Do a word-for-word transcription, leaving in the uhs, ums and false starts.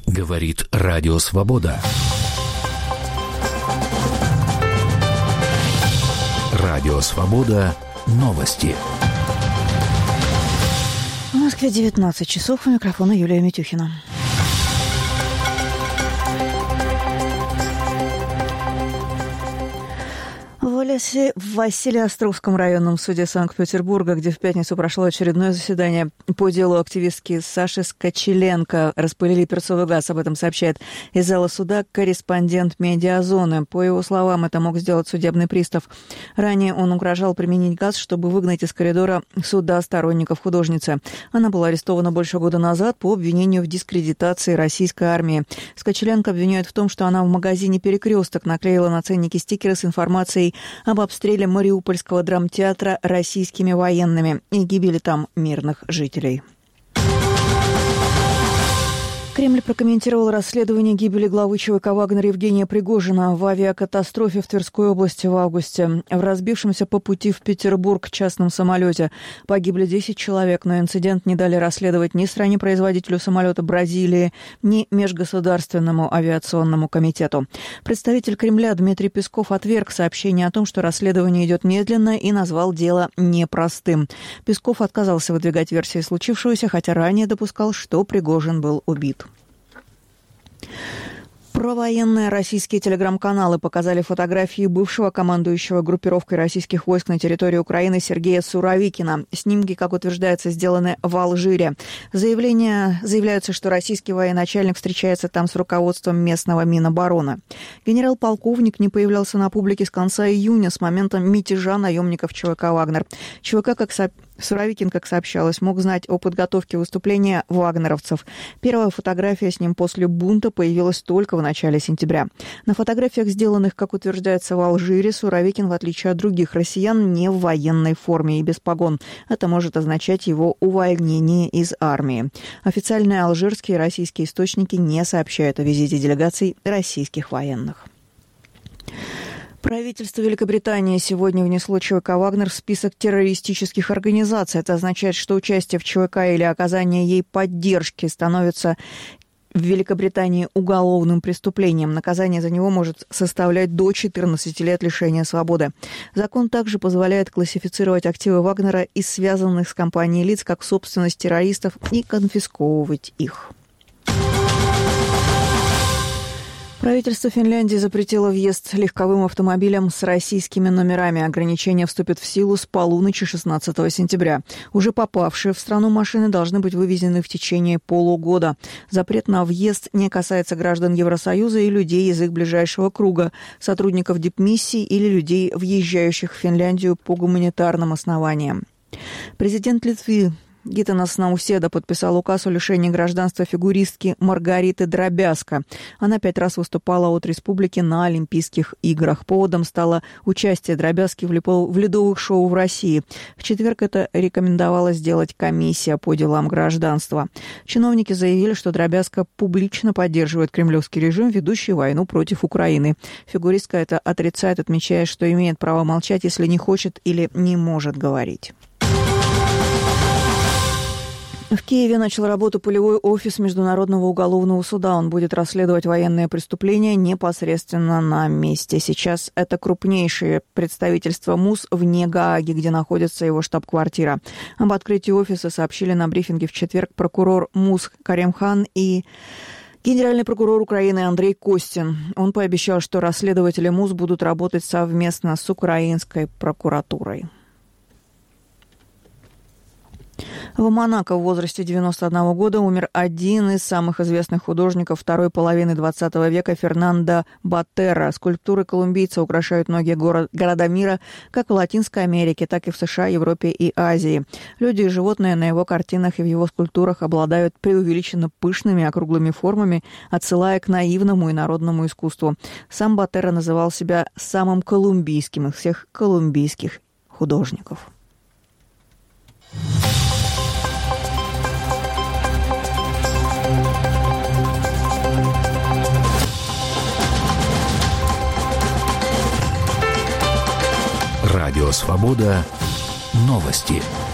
Говорит Радио Свобода. Радио Свобода. Новости. В Москве девятнадцать часов. У микрофона Юлия Митюхина. В Василеостровском районном суде Санкт-Петербурга, где в пятницу прошло очередное заседание по делу активистки Саши Скочеленко, распылили перцовый газ. Об этом сообщает из зала суда корреспондент «Медиазоны». По его словам, это мог сделать судебный пристав. Ранее он угрожал применить газ, чтобы выгнать из коридора суда сторонников художницы. Она была арестована больше года назад по обвинению в дискредитации российской армии. Скочеленко обвиняют в том, что она в магазине «Перекресток» наклеила на ценники стикеры с информацией об обстреле Мариупольского драмтеатра российскими военными и гибели там мирных жителей. Кремль прокомментировал расследование гибели главы ЧВК «Вагнер» Евгения Пригожина в авиакатастрофе в Тверской области в августе. В разбившемся по пути в Петербург частном самолете погибли десять человек, но инцидент не дали расследовать ни стране-производителю самолета Бразилии, ни Межгосударственному авиационному комитету. Представитель Кремля Дмитрий Песков отверг сообщение о том, что расследование идет медленно, и назвал дело непростым. Песков отказался выдвигать версии случившегося, хотя ранее допускал, что Пригожин был убит. Провоенные российские телеграм-каналы показали фотографии бывшего командующего группировкой российских войск на территории Украины Сергея Суровикина. Снимки, как утверждается, сделаны в Алжире. Заявление, заявляется, что российский военачальник встречается там с руководством местного Минобороны. Генерал-полковник не появлялся на публике с конца июня, с момента мятежа наемников ЧВК «Вагнер». ЧВК, как сообщается, Суровикин, как сообщалось, мог знать о подготовке выступления вагнеровцев. Первая фотография с ним после бунта появилась только в начале сентября. На фотографиях, сделанных, как утверждается, в Алжире, Суровикин, в отличие от других россиян, не в военной форме и без погон. Это может означать его увольнение из армии. Официальные алжирские и российские источники не сообщают о визите делегаций российских военных. Правительство Великобритании сегодня внесло ЧВК «Вагнер» в список террористических организаций. Это означает, что участие в ЧВК или оказание ей поддержки становится в Великобритании уголовным преступлением. Наказание за него может составлять до четырнадцати лет лишения свободы. Закон также позволяет классифицировать активы Вагнера из связанных с компанией лиц как собственность террористов и конфисковывать их. Правительство Финляндии запретило въезд легковым автомобилям с российскими номерами. Ограничение вступит в силу с полуночи шестнадцатого сентября. Уже попавшие в страну машины должны быть вывезены в течение полугода. Запрет на въезд не касается граждан Евросоюза и людей из их ближайшего круга, сотрудников дипмиссий или людей, въезжающих в Финляндию по гуманитарным основаниям. Президент Литвы Гитанас Науседа подписал указ о лишении гражданства фигуристки Маргариты Дробязко. Она пять раз выступала от республики на Олимпийских играх. Поводом стало участие Дробязки в ледовых шоу в России. В четверг это рекомендовала сделать комиссия по делам гражданства. Чиновники заявили, что Дробязко публично поддерживает кремлевский режим, ведущий войну против Украины. Фигуристка это отрицает, отмечая, что имеет право молчать, если не хочет или не может говорить. В Киеве начал работу полевой офис Международного уголовного суда. Он будет расследовать военные преступления непосредственно на месте. Сейчас это крупнейшее представительство МУС вне Гааги, где находится его штаб-квартира. Об открытии офиса сообщили на брифинге в четверг прокурор МУС Каремхан и генеральный прокурор Украины Андрей Костин. Он пообещал, что расследователи МУС будут работать совместно с украинской прокуратурой. В Монако в возрасте девяноста одного года умер один из самых известных художников второй половины двадцатого века Фернандо Ботерро. Скульптуры колумбийца украшают многие горо- города мира, как в Латинской Америке, так и в США, Европе и Азии. Люди и животные на его картинах и в его скульптурах обладают преувеличенно пышными округлыми формами, отсылая к наивному и народному искусству. Сам Ботерро называл себя самым колумбийским из всех колумбийских художников. Радио Свобода. Новости.